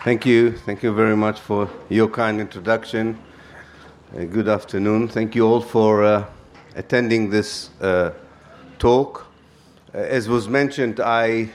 Thank you. Thank you very much for your kind introduction. Good afternoon. Thank you all for attending this talk. As was mentioned, I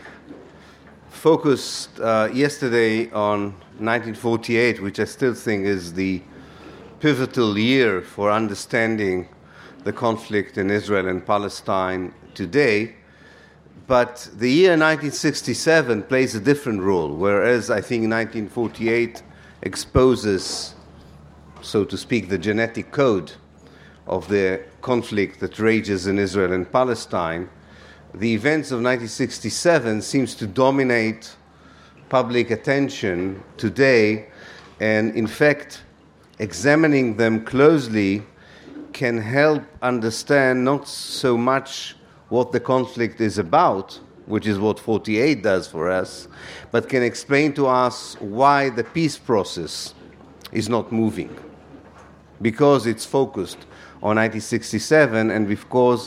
focused yesterday on 1948, which I still think is the pivotal year for understanding the conflict in Israel and Palestine today. But the year 1967 plays a different role, whereas I think 1948 exposes, so to speak, the genetic code of the conflict that rages in Israel and Palestine. The events of 1967 seems to dominate public attention today, and in fact, examining them closely can help understand not so much what the conflict is about, which is what 48 does for us, but can explain to us why the peace process is not moving. Because it's focused on 1967, and because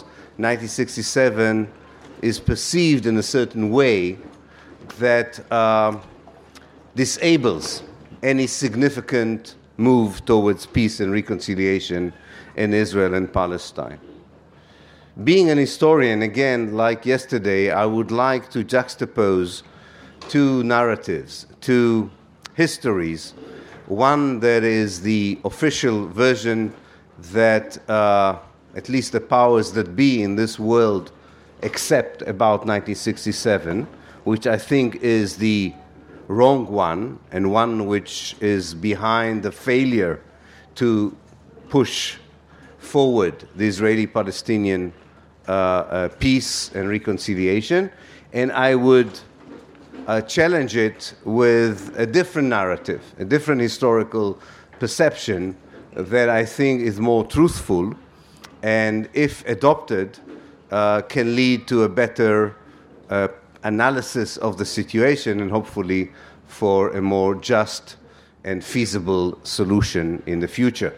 1967 is perceived in a certain way that disables any significant move towards peace and reconciliation in Israel and Palestine. Being an historian, again, like yesterday, I would like to juxtapose two narratives, two histories. One that is the official version that at least the powers that be in this world accept about 1967, which I think is the wrong one, and one which is behind the failure to push forward the Israeli-Palestinian peace and reconciliation, and I would challenge it with a different narrative, a different historical perception that I think is more truthful, and if adopted, can lead to a better analysis of the situation and hopefully for a more just and feasible solution in the future.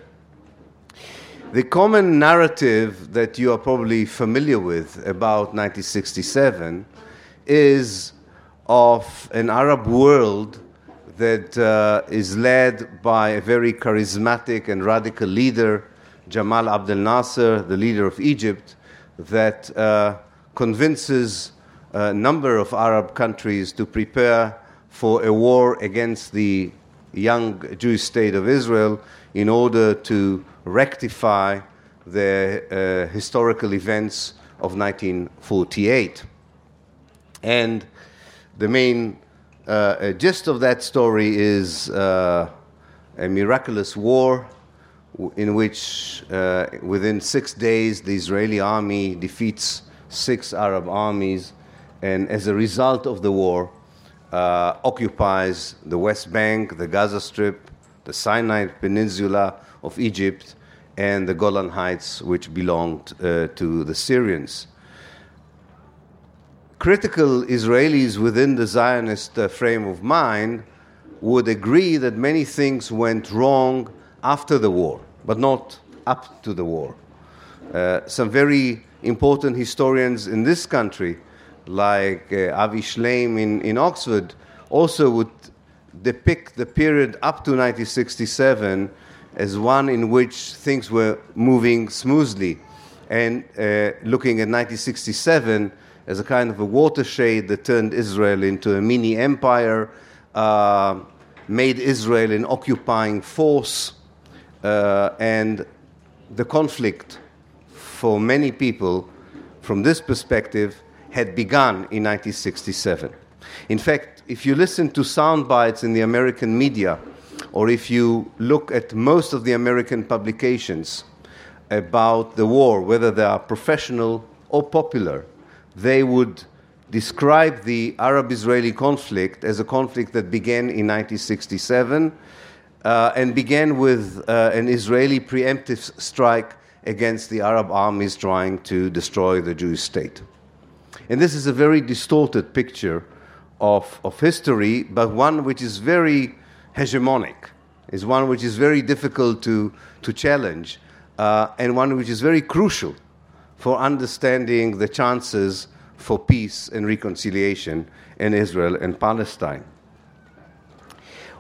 The common narrative that you are probably familiar with about 1967 is of an Arab world that is led by a very charismatic and radical leader, Jamal Abdel Nasser, the leader of Egypt, that convinces a number of Arab countries to prepare for a war against the young Jewish state of Israel in order to rectify the historical events of 1948. And the main gist of that story is a miraculous war in which within 6 days the Israeli army defeats 6 Arab armies, and as a result of the war occupies the West Bank, the Gaza Strip, the Sinai Peninsula of Egypt, and the Golan Heights, which belonged to the Syrians. Critical Israelis within the Zionist frame of mind would agree that many things went wrong after the war, but not up to the war. Some very important historians in this country, like Avi Shleim in Oxford, also would depict the period up to 1967 as one in which things were moving smoothly, and looking at 1967 as a kind of a watershed that turned Israel into a mini empire, made Israel an occupying force, and the conflict for many people from this perspective had begun in 1967. In fact, if you listen to sound bites in the American media, or if you look at most of the American publications about the war, whether they are professional or popular, they would describe the Arab-Israeli conflict as a conflict that began in 1967 and began with an Israeli preemptive strike against the Arab armies trying to destroy the Jewish state. And this is a very distorted picture of history, but one which is very hegemonic, is one which is very difficult to challenge, and one which is very crucial for understanding the chances for peace and reconciliation in Israel and Palestine.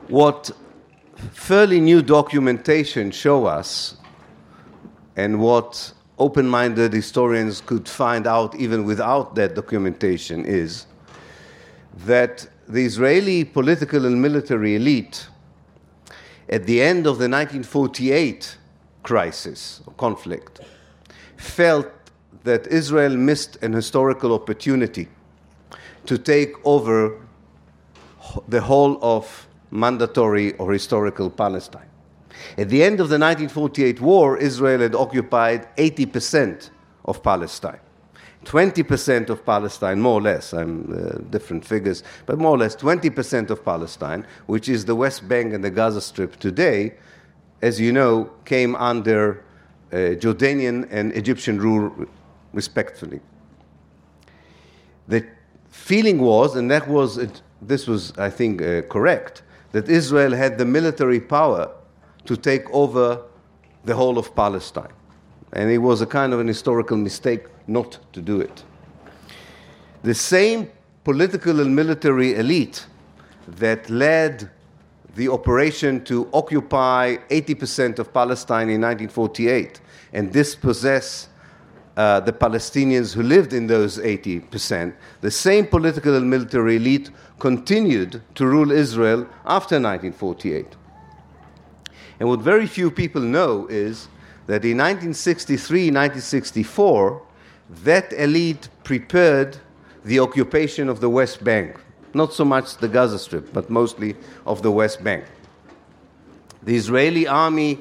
What fairly new documentation show us, and what open-minded historians could find out even without that documentation, is that the Israeli political and military elite at the end of the 1948 crisis or conflict felt that Israel missed an historical opportunity to take over the whole of mandatory or historical Palestine. At the end of the 1948 war, Israel had occupied 80% of Palestine. 20% of Palestine, more or less, different figures, but more or less 20% of Palestine, which is the West Bank and the Gaza Strip today, as you know, came under Jordanian and Egyptian rule respectively. The feeling was, and this was, I think, correct, that Israel had the military power to take over the whole of Palestine. And it was a kind of an historical mistake not to do it. The same political and military elite that led the operation to occupy 80% of Palestine in 1948 and dispossess the Palestinians who lived in those 80%, the same political and military elite continued to rule Israel after 1948. And what very few people know is that in 1963, 1964, that elite prepared the occupation of the West Bank. Not so much the Gaza Strip, but mostly of the West Bank. The Israeli army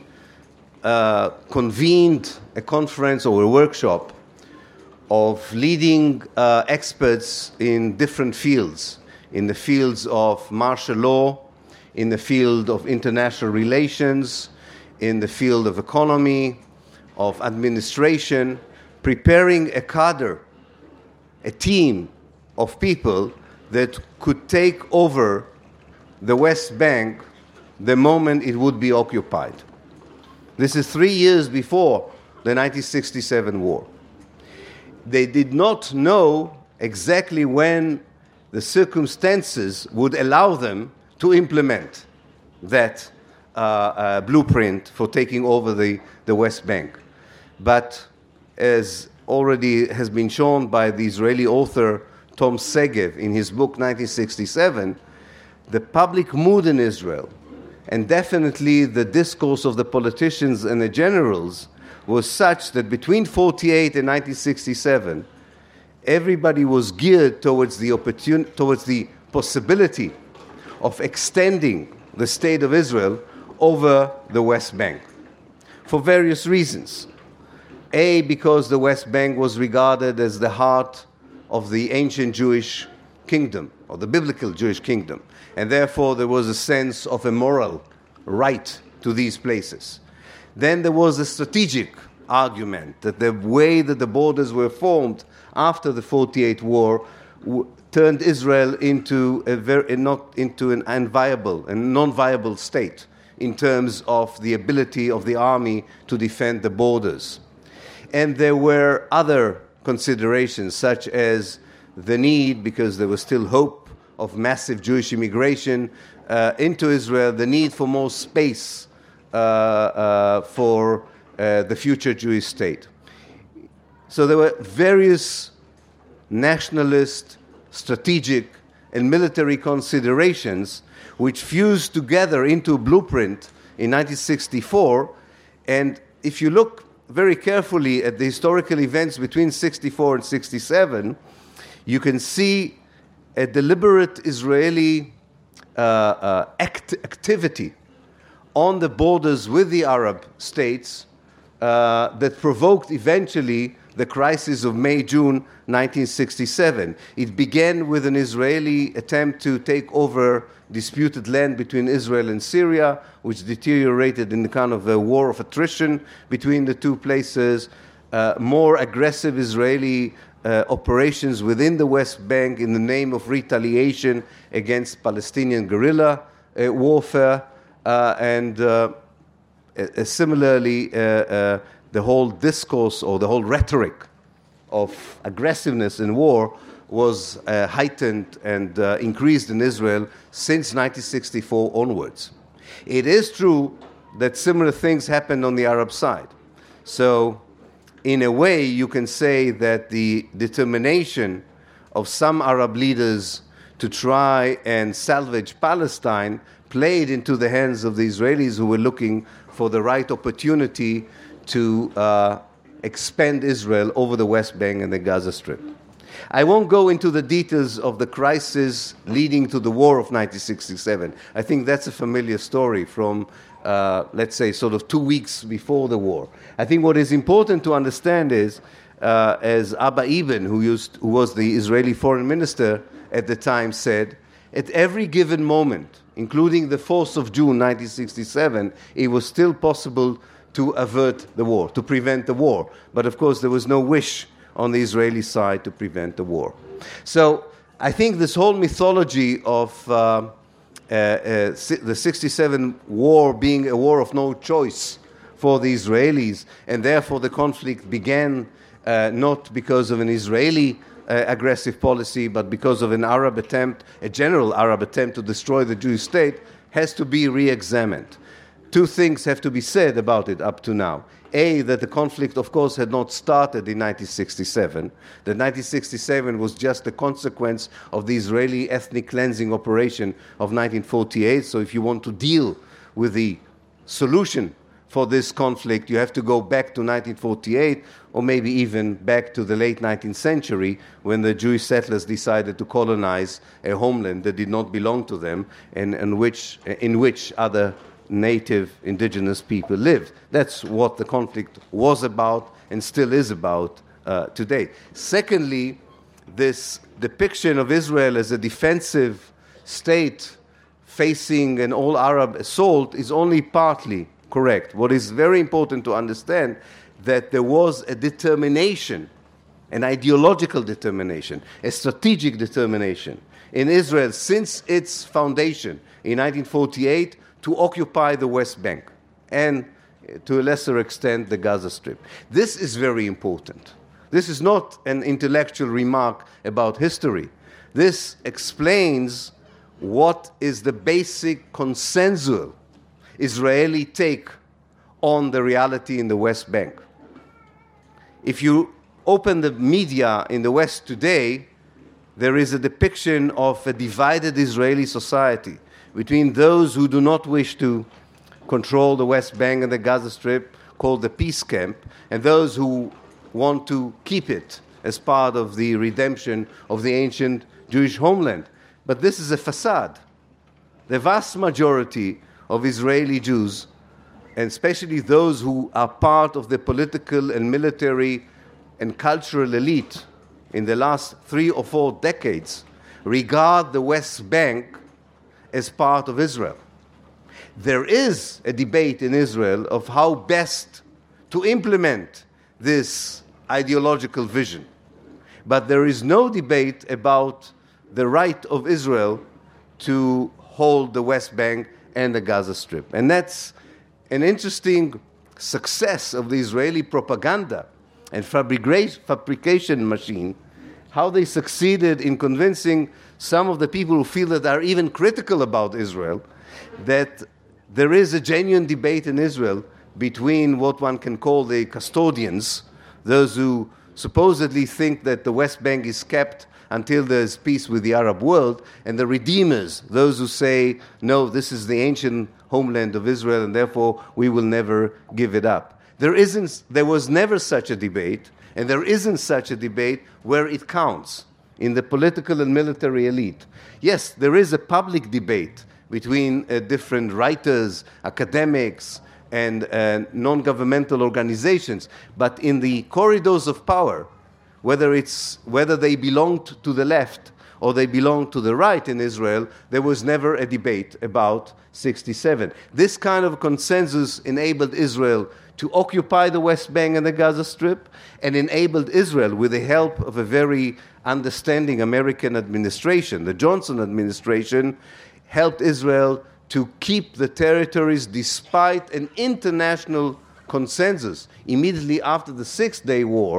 convened a conference or a workshop of leading experts in different fields, in the fields of martial law, in the field of international relations, in the field of economy, of administration, preparing a cadre, a team of people that could take over the West Bank the moment it would be occupied. This is 3 years before the 1967 war. They did not know exactly when the circumstances would allow them to implement that blueprint for taking over the West Bank. But as already has been shown by the Israeli author Tom Segev in his book 1967, the public mood in Israel, and definitely the discourse of the politicians and the generals, was such that between 1948 and 1967, everybody was geared towards the possibility of extending the state of Israel over the West Bank for various reasons. A, because the West Bank was regarded as the heart of the ancient Jewish kingdom, or the biblical Jewish kingdom, and therefore there was a sense of a moral right to these places. Then there was a strategic argument that the way that the borders were formed after the 1948 war turned Israel into an unviable and non-viable state in terms of the ability of the army to defend the borders. And there were other considerations, such as the need, because there was still hope of massive Jewish immigration into Israel, the need for more space for the future Jewish state. So there were various nationalist, strategic, and military considerations which fused together into a blueprint in 1964. And if you look very carefully at the historical events between 64 and 67, you can see a deliberate Israeli activity on the borders with the Arab states that provoked eventually the crisis of May-June 1967. It began with an Israeli attempt to take over disputed land between Israel and Syria, which deteriorated in the kind of a war of attrition between the two places, more aggressive Israeli operations within the West Bank in the name of retaliation against Palestinian guerrilla warfare, and similarly the whole discourse or the whole rhetoric of aggressiveness in war was heightened and increased in Israel since 1964 onwards. It is true that similar things happened on the Arab side. So, in a way, you can say that the determination of some Arab leaders to try and salvage Palestine played into the hands of the Israelis, who were looking for the right opportunity to expand Israel over the West Bank and the Gaza Strip. I won't go into the details of the crisis leading to the war of 1967. I think that's a familiar story from, let's say, sort of 2 weeks before the war. I think what is important to understand is, as Abba Eban, who was the Israeli foreign minister at the time, said, at every given moment, including the 4th of June 1967, it was still possible to avert the war, to prevent the war. But of course, there was no wish on the Israeli side to prevent the war. So I think this whole mythology of the 67 war being a war of no choice for the Israelis, and therefore the conflict began not because of an Israeli aggressive policy, but because of an Arab attempt, a general Arab attempt to destroy the Jewish state, has to be re-examined. Two things have to be said about it up to now. A, that the conflict, of course, had not started in 1967. That 1967 was just a consequence of the Israeli ethnic cleansing operation of 1948. So if you want to deal with the solution for this conflict, you have to go back to 1948, or maybe even back to the late 19th century, when the Jewish settlers decided to colonize a homeland that did not belong to them, and in which other native indigenous people lived. That's what the conflict was about and still is about today. Secondly, this depiction of Israel as a defensive state facing an all-Arab assault is only partly correct. What is very important to understand, that there was a determination, an ideological determination, a strategic determination in Israel since its foundation in 1948 to occupy the West Bank and, to a lesser extent, the Gaza Strip. This is very important. This is not an intellectual remark about history. This explains what is the basic consensual Israeli take on the reality in the West Bank. If you open the media in the West today, there is a depiction of a divided Israeli society between those who do not wish to control the West Bank and the Gaza Strip, called the peace camp, and those who want to keep it as part of the redemption of the ancient Jewish homeland. But this is a facade. The vast majority of Israeli Jews, and especially those who are part of the political and military and cultural elite in the last 3 or 4 decades, regard the West Bank as part of Israel. There is a debate in Israel of how best to implement this ideological vision. But there is no debate about the right of Israel to hold the West Bank and the Gaza Strip. And that's an interesting success of the Israeli propaganda and fabrication machine, how they succeeded in convincing some of the people who feel that are even critical about Israel that there is a genuine debate in Israel between what one can call the custodians, those who supposedly think that the West Bank is kept until there's peace with the Arab world, and the redeemers, those who say, no, this is the ancient homeland of Israel, and therefore we will never give it up. There was never such a debate, and there isn't such a debate where it counts, in the political and military elite. Yes, there is a public debate between different writers, academics, and non-governmental organizations, but in the corridors of power, whether they belonged to the left or they belonged to the right in Israel, there was never a debate about 67. This kind of consensus enabled Israel to occupy the West Bank and the Gaza Strip, and enabled Israel, with the help of a very understanding American administration, the Johnson administration, helped Israel to keep the territories despite an international consensus immediately after the Six-Day War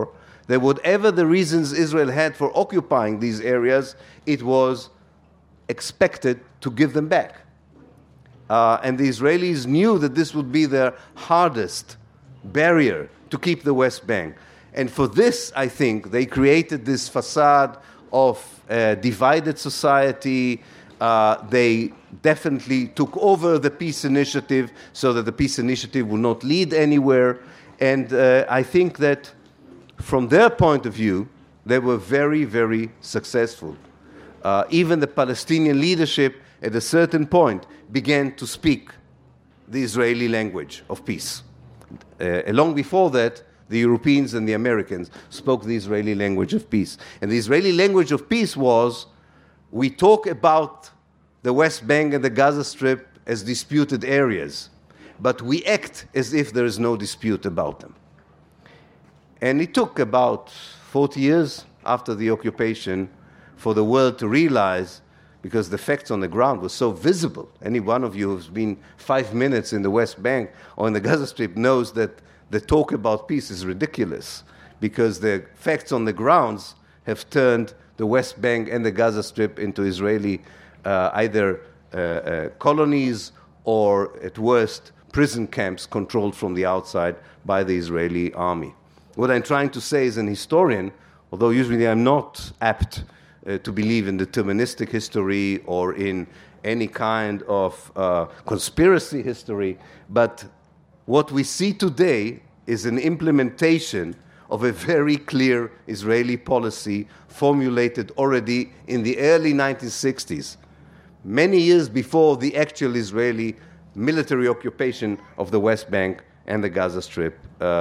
that whatever the reasons Israel had for occupying these areas, it was expected to give them back. And the Israelis knew that this would be their hardest barrier to keep the West Bank. And for this, I think, they created this facade of divided society. They definitely took over the peace initiative so that the peace initiative would not lead anywhere. And I think that from their point of view, they were very, very successful. Even the Palestinian leadership at a certain point began to speak the Israeli language of peace. Long before that, the Europeans and the Americans spoke the Israeli language of peace. And the Israeli language of peace was, we talk about the West Bank and the Gaza Strip as disputed areas, but we act as if there is no dispute about them. And it took about 40 years after the occupation for the world to realize, because the facts on the ground were so visible. Any one of you who's been 5 minutes in the West Bank or in the Gaza Strip knows that the talk about peace is ridiculous, because the facts on the grounds have turned the West Bank and the Gaza Strip into Israeli either colonies or, at worst, prison camps controlled from the outside by the Israeli army. What I'm trying to say as an historian, although usually I'm not apt to believe in deterministic history or in any kind of conspiracy history, but what we see today is an implementation of a very clear Israeli policy formulated already in the early 1960s, many years before the actual Israeli military occupation of the West Bank and the Gaza Strip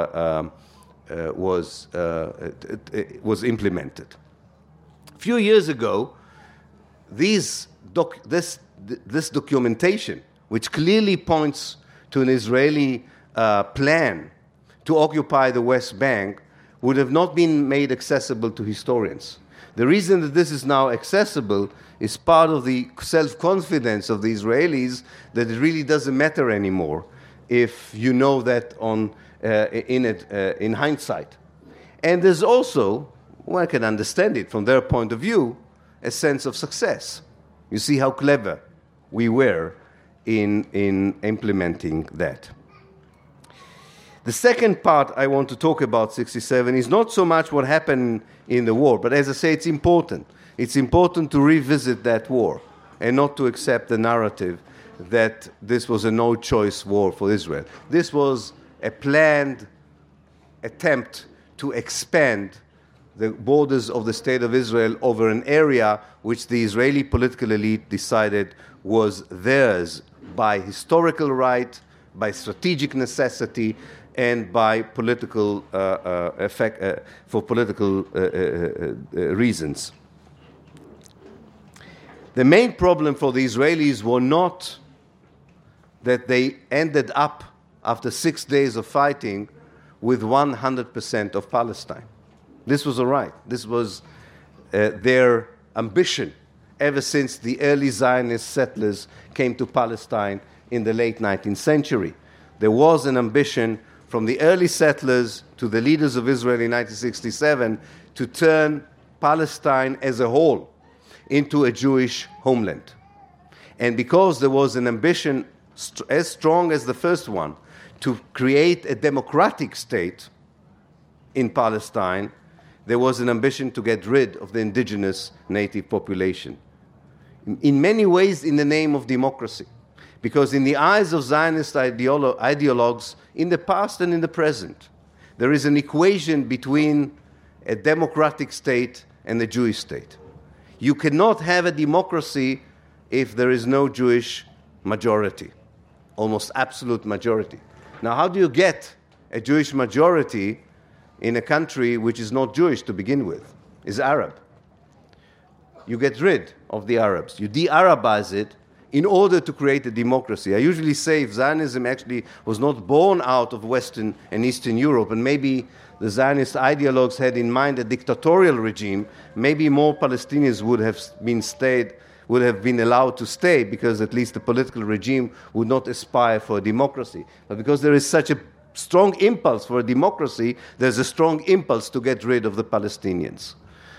was implemented. A few years ago, this documentation, which clearly points to an Israeli plan to occupy the West Bank, would have not been made accessible to historians. The reason that this is now accessible is part of the self-confidence of the Israelis that it really doesn't matter anymore if you know that in hindsight. And there's also, one can understand it from their point of view, a sense of success. You see how clever we were in implementing that. The second part I want to talk about 67 is not so much what happened in the war, but as I say, it's important. It's important to revisit that war and not to accept the narrative that this was a no-choice war for Israel. This was a planned attempt to expand the borders of the State of Israel over an area which the Israeli political elite decided was theirs by historical right, by strategic necessity, and by political for political reasons. The main problem for the Israelis was not that they ended up, after 6 days of fighting, with 100% of Palestine. This was all right. This was their ambition ever since the early Zionist settlers came to Palestine in the late 19th century. There was an ambition from the early settlers to the leaders of Israel in 1967 to turn Palestine as a whole into a Jewish homeland. And because there was an ambition as strong as the first one to create a democratic state in Palestine, there was an ambition to get rid of the indigenous native population. In many ways, in the name of democracy. Because in the eyes of Zionist ideologues, in the past and in the present, there is an equation between a democratic state and a Jewish state. You cannot have a democracy if there is no Jewish majority, almost absolute majority. Now, how do you get a Jewish majority in a country which is not Jewish to begin with, is Arab? You get rid of the Arabs. You de-Arabize it in order to create a democracy. I usually say if Zionism actually was not born out of Western and Eastern Europe, and maybe the Zionist ideologues had in mind a dictatorial regime, maybe more Palestinians would have been allowed to stay, because at least the political regime would not aspire for a democracy. But because there is such a strong impulse for democracy, there's a strong impulse to get rid of the Palestinians.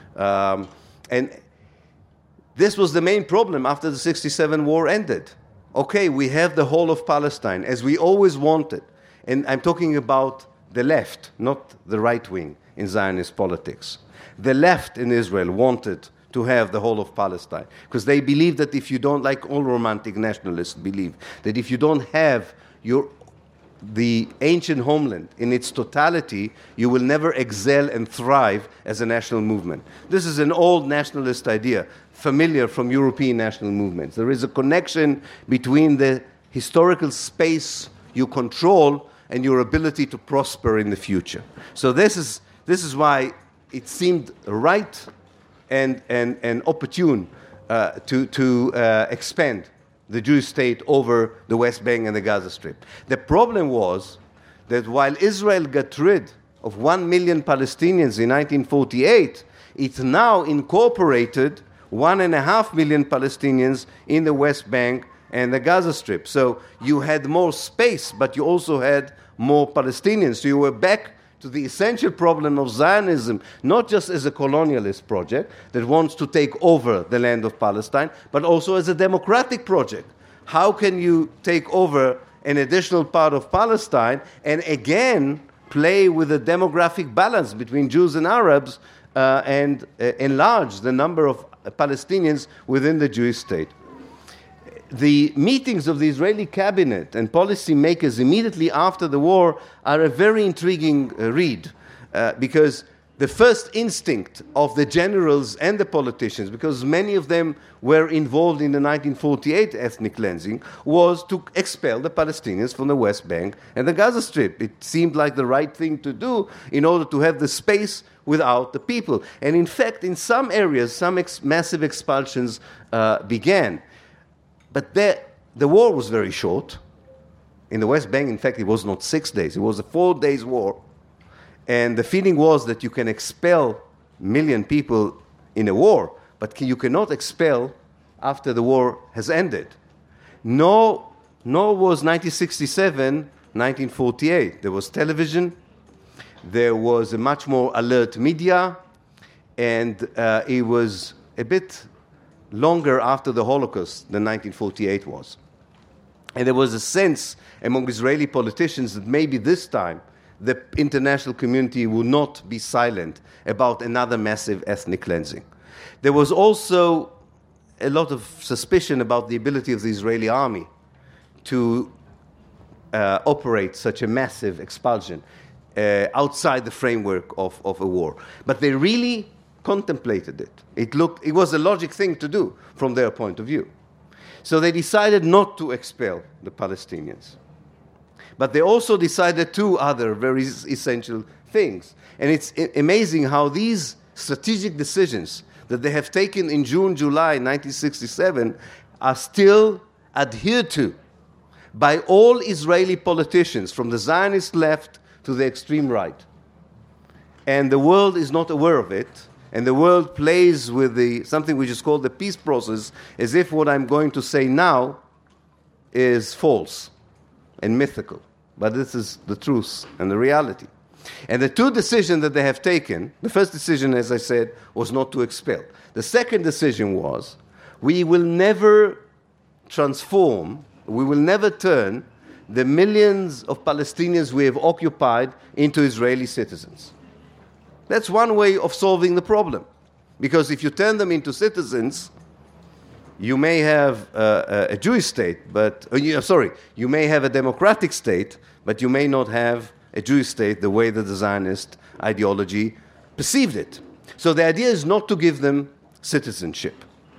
And this was the main problem after the 1967 war ended. Okay, we have the whole of Palestine, as we always wanted. And I'm talking about the left, not the right wing in Zionist politics. The left in Israel wanted to have the whole of Palestine, because they believe that if you don't, like all romantic nationalists believe, that if you don't have the ancient homeland in its totality, you will never excel and thrive as a national movement. This is an old nationalist idea, familiar from European national movements. There is a connection between the historical space you control and your ability to prosper in the future. So this is why it seemed right and opportune to expand the Jewish state over the West Bank and the Gaza Strip. The problem was that while Israel got rid of 1 million Palestinians in 1948, it now incorporated 1.5 million Palestinians in the West Bank and the Gaza Strip. So you had more space, but you also had more Palestinians. So you were back to the essential problem of Zionism, not just as a colonialist project that wants to take over the land of Palestine, but also as a democratic project. How can you take over an additional part of Palestine and again play with the demographic balance between Jews and Arabs and enlarge the number of Palestinians within the Jewish state? The meetings of the Israeli cabinet and policymakers immediately after the war are a very intriguing read, because the first instinct of the generals and the politicians, because many of them were involved in the 1948 ethnic cleansing, was to expel the Palestinians from the West Bank and the Gaza Strip. It seemed like the right thing to do in order to have the space without the people. And in fact, in some areas, some massive expulsions began. But the war was very short. In the West Bank, in fact, it was not 6 days. It was a 4 days war. And the feeling was that you can expel 1 million people in a war, but you cannot expel after the war has ended. Nor was 1967, 1948. There was television. There was a much more alert media. And it was a bit longer after the Holocaust than 1948 was. And there was a sense among Israeli politicians that maybe this time the international community will not be silent about another massive ethnic cleansing. There was also a lot of suspicion about the ability of the Israeli army to operate such a massive expulsion outside the framework of a war. But they really contemplated it. It was a logic thing to do from their point of view. So they decided not to expel the Palestinians. But they also decided two other very essential things. And it's amazing how these strategic decisions that they have taken in June, July 1967 are still adhered to by all Israeli politicians, from the Zionist left to the extreme right. And the world is not aware of it. And the world plays with something which is called the peace process, as if what I'm going to say now is false and mythical. But this is the truth and the reality. And the two decisions that they have taken, the first decision, as I said, was not to expel. The second decision was, we will never transform, we will never turn the millions of Palestinians we have occupied into Israeli citizens. That's one way of solving the problem. Because if you turn them into citizens, you may have a Jewish state, you may have a democratic state, but you may not have a Jewish state the way that the Zionist ideology perceived it. So the idea is not to give them citizenship.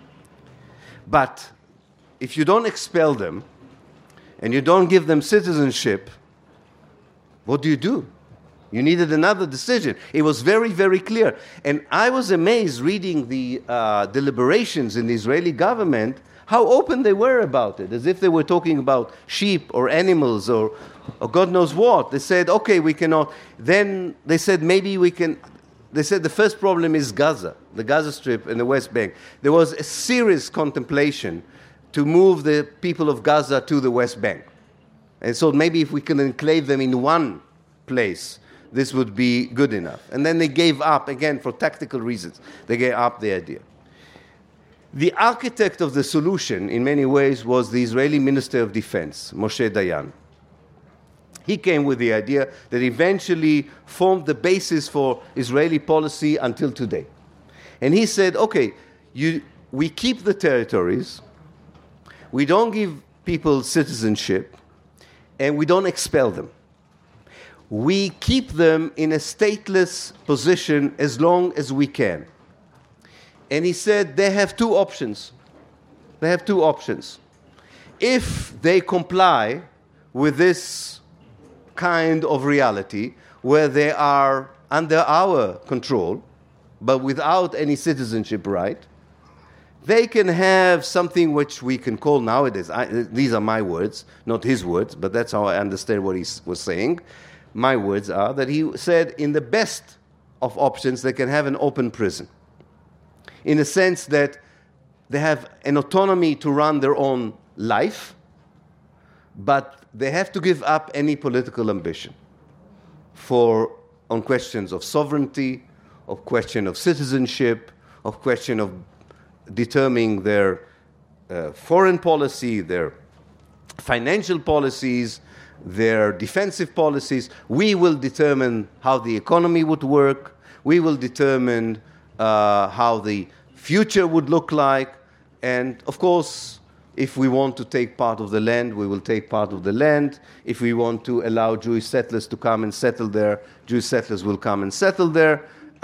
But if you don't expel them and you don't give them citizenship, what do? You needed another decision. It was very, very clear. And I was amazed reading the deliberations in the Israeli government, how open they were about it, as if they were talking about sheep or animals or God knows what. They said, okay, we cannot. Then they said, maybe we can. They said the first problem is Gaza, the Gaza Strip and the West Bank. There was a serious contemplation to move the people of Gaza to the West Bank. And so maybe if we can enclave them in one place, this would be good enough. And then they gave up, again, for tactical reasons. They gave up the idea. The architect of the solution, in many ways, was the Israeli Minister of Defense, Moshe Dayan. He came with the idea that eventually formed the basis for Israeli policy until today. And he said, okay, we keep the territories, we don't give people citizenship, and we don't expel them. We keep them in a stateless position as long as we can. And he said they have two options. They have two options. If they comply with this kind of reality, where they are under our control, but without any citizenship right, they can have something which we can call nowadays, these are my words, not his words, but that's how I understand what he was saying. My words are that he said in the best of options, they can have an open prison, in the sense that they have an autonomy to run their own life, but they have to give up any political ambition on questions of sovereignty, of question of citizenship, of question of determining their foreign policy, their financial policies, their defensive policies. We will determine how the economy would work. We will determine how the future would look like. And of course, if we want to take part of the land, we will take part of the land. If we want to allow Jewish settlers to come and settle there, Jewish settlers will come and settle there.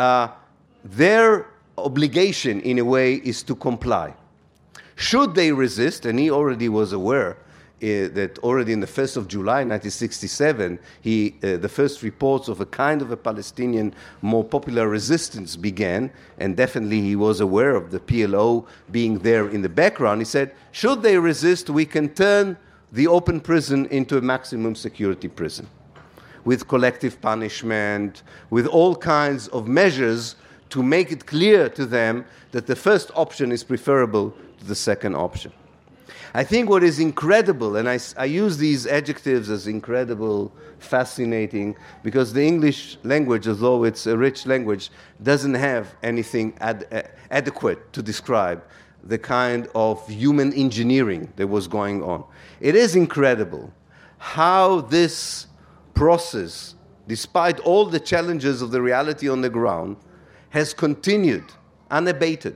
Their obligation, in a way, is to comply. Should they resist, and he already was aware that already in the 1st of July 1967, the first reports of a kind of a Palestinian more popular resistance began, and definitely he was aware of the PLO being there in the background. He said, should they resist, we can turn the open prison into a maximum security prison, with collective punishment, with all kinds of measures to make it clear to them that the first option is preferable to the second option. I think what is incredible, and I use these adjectives as incredible, fascinating, because the English language, although it's a rich language, doesn't have anything adequate to describe the kind of human engineering that was going on. It is incredible how this process, despite all the challenges of the reality on the ground, has continued unabated.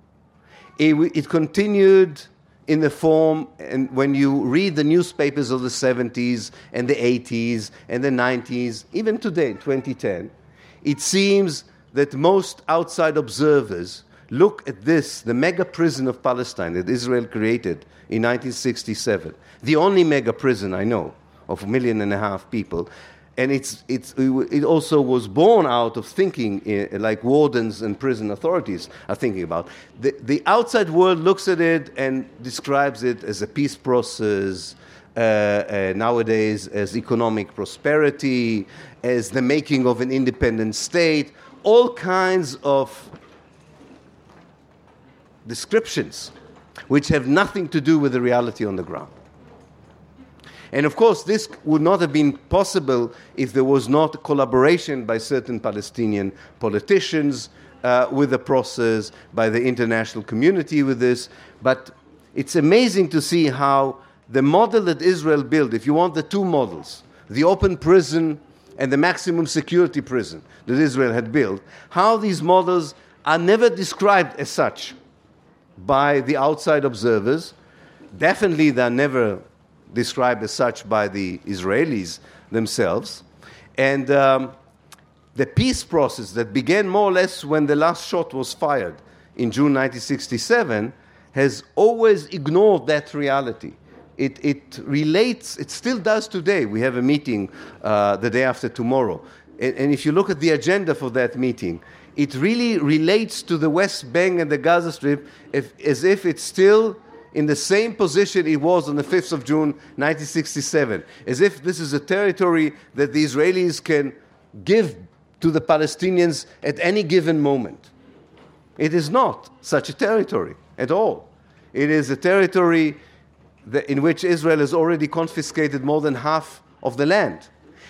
It continued in the form, and when you read the newspapers of the 70s and the 80s and the 90s, even today, 2010, it seems that most outside observers look at this, the mega prison of Palestine that Israel created in 1967, the only mega prison I know of 1.5 million people, and it also was born out of thinking like wardens and prison authorities are thinking about. The outside world looks at it and describes it as a peace process, nowadays as economic prosperity, as the making of an independent state, all kinds of descriptions which have nothing to do with the reality on the ground. And of course, this would not have been possible if there was not collaboration by certain Palestinian politicians with the process, by the international community with this. But it's amazing to see how the model that Israel built, if you want the two models, the open prison and the maximum security prison that Israel had built, how these models are never described as such by the outside observers. Definitely they're never described as such by the Israelis themselves. And the peace process that began more or less when the last shot was fired in June 1967 has always ignored that reality. It relates, it still does today. We have a meeting the day after tomorrow. And if you look at the agenda for that meeting, it really relates to the West Bank and the Gaza Strip as if it's still in the same position it was on the 5th of June 1967, as if this is a territory that the Israelis can give to the Palestinians at any given moment. It is not such a territory at all. It is a territory in which Israel has already confiscated more than half of the land.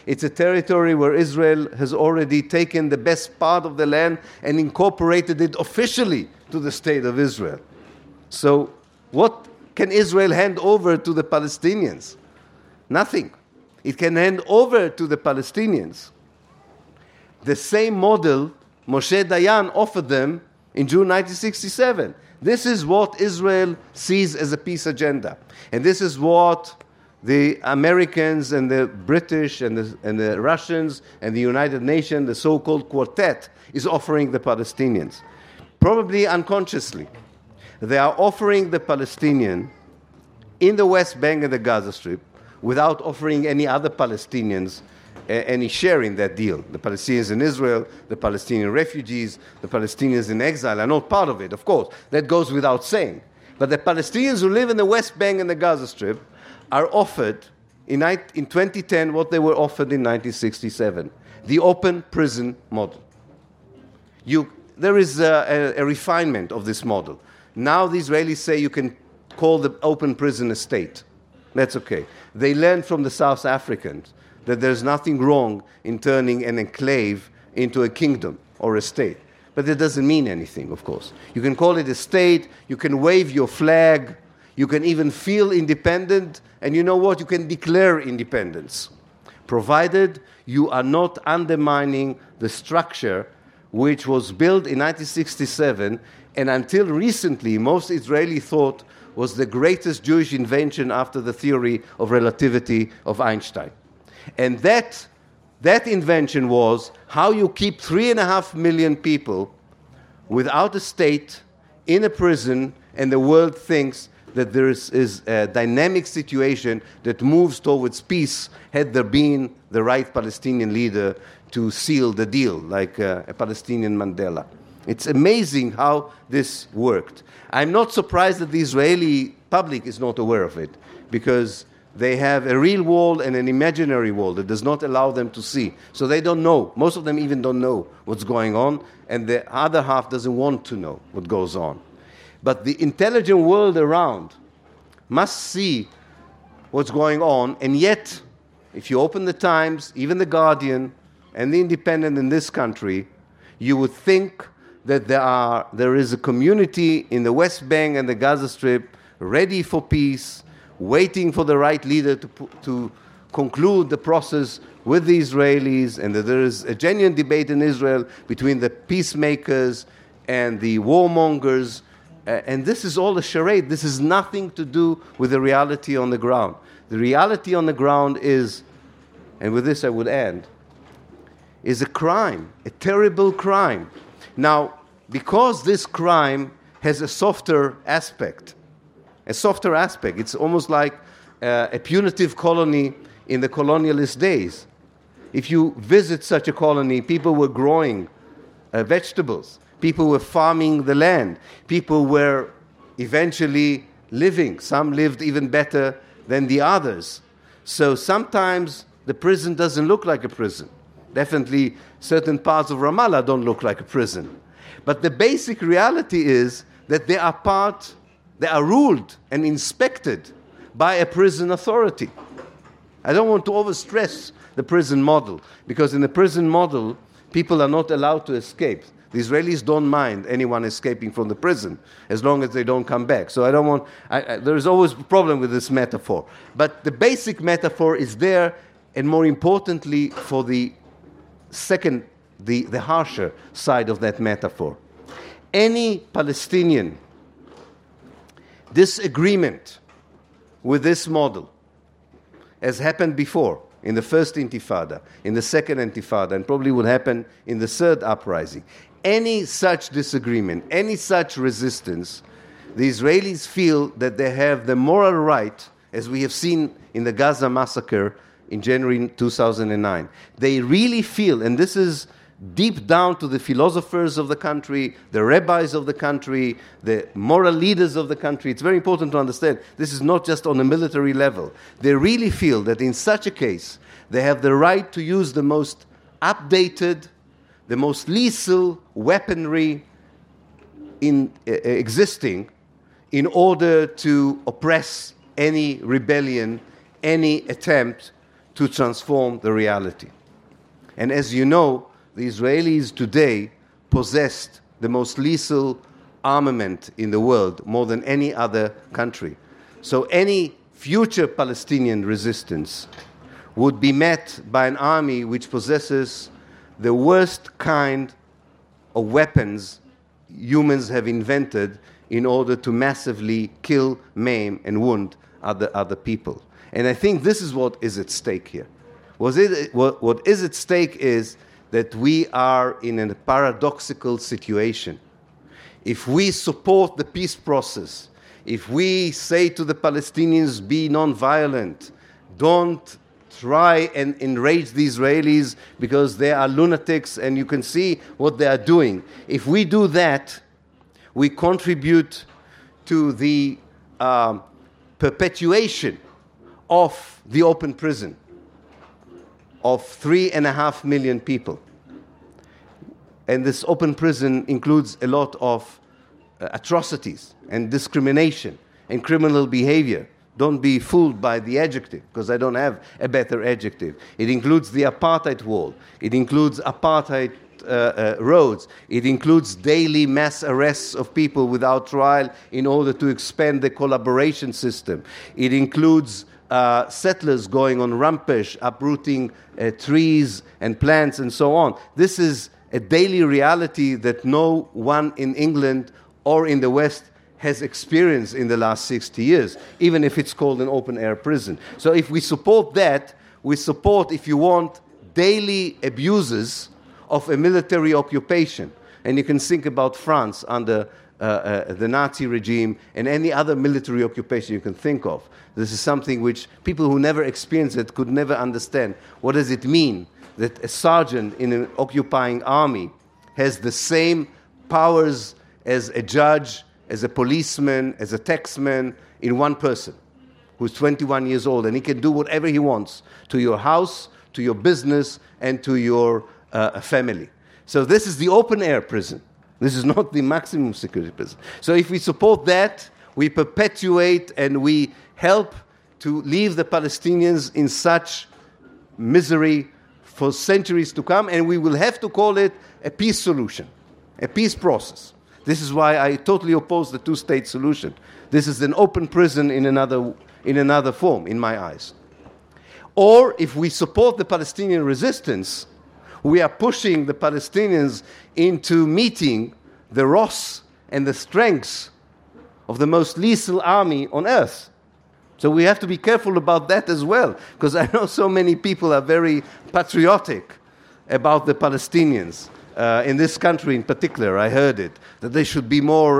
It's a territory where Israel has already taken the best part of the land and incorporated it officially to the state of Israel. So what can Israel hand over to the Palestinians? Nothing. It can hand over to the Palestinians the same model Moshe Dayan offered them in June 1967. This is what Israel sees as a peace agenda. And this is what the Americans and the British and the Russians and the United Nations, the so-called quartet, is offering the Palestinians. Probably unconsciously. They are offering the Palestinian in the West Bank and the Gaza Strip without offering any other Palestinians any share in that deal. The Palestinians in Israel, the Palestinian refugees, the Palestinians in exile are not part of it, of course. That goes without saying. But the Palestinians who live in the West Bank and the Gaza Strip are offered in 2010 what they were offered in 1967, the open prison model. There is a refinement of this model. Now the Israelis say you can call the open prison a state. That's okay. They learned from the South Africans that there's nothing wrong in turning an enclave into a kingdom or a state. But it doesn't mean anything, of course. You can call it a state, you can wave your flag, you can even feel independent, and you know what? You can declare independence, provided you are not undermining the structure which was built in 1967, and until recently, most Israeli thought was the greatest Jewish invention after the theory of relativity of Einstein. And that invention was how you keep 3.5 million people without a state in a prison, and the world thinks that there is a dynamic situation that moves towards peace had there been the right Palestinian leader to seal the deal, like a Palestinian Mandela. It's amazing how this worked. I'm not surprised that the Israeli public is not aware of it, because they have a real wall and an imaginary wall that does not allow them to see. So they don't know. Most of them even don't know what's going on, and the other half doesn't want to know what goes on. But the intelligent world around must see what's going on, and yet, if you open the Times, even the Guardian, and the Independent in this country, you would think that there is a community in the West Bank and the Gaza Strip ready for peace, waiting for the right leader to conclude the process with the Israelis, and that there is a genuine debate in Israel between the peacemakers and the warmongers. And this is all a charade. This has nothing to do with the reality on the ground. The reality on the ground is, and with this I would end, is a crime, a terrible crime. Now, because this crime has a softer aspect, it's almost like a punitive colony in the colonialist days. If you visit such a colony, people were growing vegetables. People were farming the land. People were eventually living. Some lived even better than the others. So sometimes the prison doesn't look like a prison. Definitely certain parts of Ramallah don't look like a prison. But the basic reality is that they are ruled and inspected by a prison authority. I don't want to overstress the prison model, because in the prison model, people are not allowed to escape. The Israelis don't mind anyone escaping from the prison as long as they don't come back. So there is always a problem with this metaphor. But the basic metaphor is there, and more importantly, for the harsher side of that metaphor. Any Palestinian disagreement with this model, as happened before in the first Intifada, in the second Intifada, and probably would happen in the third uprising, any such disagreement, any such resistance, the Israelis feel that they have the moral right, as we have seen in the Gaza massacre in January 2009. They really feel, and this is deep down to the philosophers of the country, the rabbis of the country, the moral leaders of the country. It's very important to understand this is not just on a military level. They really feel that in such a case, they have the right to use the most updated, the most lethal weaponry existing in order to oppress any rebellion, any attempt to transform the reality. And as you know, the Israelis today possessed the most lethal armament in the world, more than any other country. So any future Palestinian resistance would be met by an army which possesses the worst kind of weapons humans have invented in order to massively kill, maim, and wound other people. And I think this is what is at stake here. What is at stake is that we are in a paradoxical situation. If we support the peace process, if we say to the Palestinians, be non-violent, don't try and enrage the Israelis because they are lunatics and you can see what they are doing. If we do that, we contribute to the perpetuation of the open prison of 3.5 million people. And this open prison includes a lot of atrocities and discrimination and criminal behavior. Don't be fooled by the adjective, because I don't have a better adjective. It includes the apartheid wall. It includes apartheid roads. It includes daily mass arrests of people without trial in order to expand the collaboration system. It includes settlers going on rampage, uprooting trees and plants and so on. This is a daily reality that no one in England or in the West has experienced in the last 60 years, even if it's called an open-air prison. So if we support that, we support, if you want, daily abuses of a military occupation. And you can think about France under the Nazi regime and any other military occupation you can think of. This is something which people who never experienced it could never understand. What does it mean that a sergeant in an occupying army has the same powers as a judge, as a policeman, as a taxman, in one person who's 21 years old, and he can do whatever he wants to your house, to your business, and to your family. So this is the open-air prison. This is not the maximum security prison. So if we support that, we perpetuate and we help to leave the Palestinians in such misery for centuries to come, and we will have to call it a peace solution, a peace process. This is why I totally oppose the two-state solution. This is an open prison in another form, in my eyes. Or if we support the Palestinian resistance, we are pushing the Palestinians into meeting the wrath and the strengths of the most lethal army on earth. So we have to be careful about that as well, because I know so many people are very patriotic about the Palestinians. In this country in particular, I heard it, that they should be more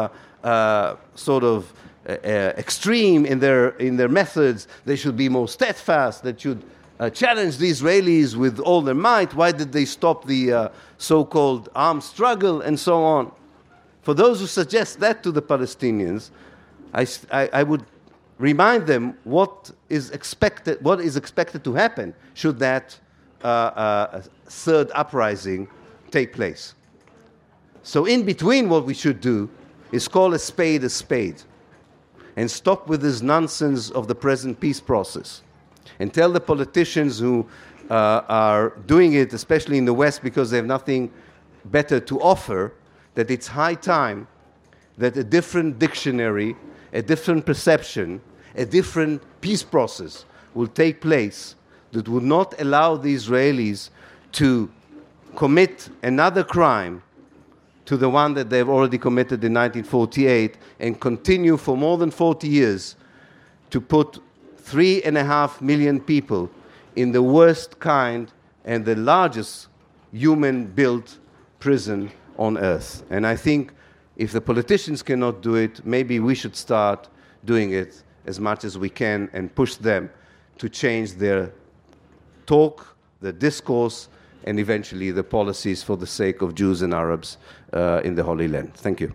extreme in their methods. They should be more steadfast. They should challenge the Israelis with all their might. Why did they stop the so-called armed struggle and so on? For those who suggest that to the Palestinians, I would remind them what is expected to happen should that third uprising take place. So in between, what we should do is call a spade and stop with this nonsense of the present peace process and tell the politicians who are doing it, especially in the West, because they have nothing better to offer, that it's high time that a different dictionary, a different perception, a different peace process will take place that would not allow the Israelis to commit another crime to the one that they've already committed in 1948 and continue for more than 40 years to put 3.5 million people in the worst kind and the largest human-built prison on earth. And I think if the politicians cannot do it, maybe we should start doing it as much as we can and push them to change their talk, their discourse, and eventually the policies for the sake of Jews and Arabs in the Holy Land. Thank you.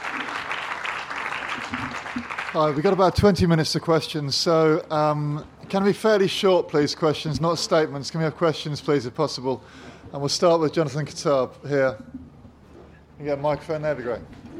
We've got about 20 minutes to questions, so Can be fairly short, please, questions, not statements. Can we have questions, please, if possible? And we'll start with Jonathan Katab here. You get a microphone there, that'd be great.